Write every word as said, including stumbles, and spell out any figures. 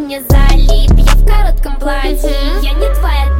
мне залип. Я в коротком платье, я не твоя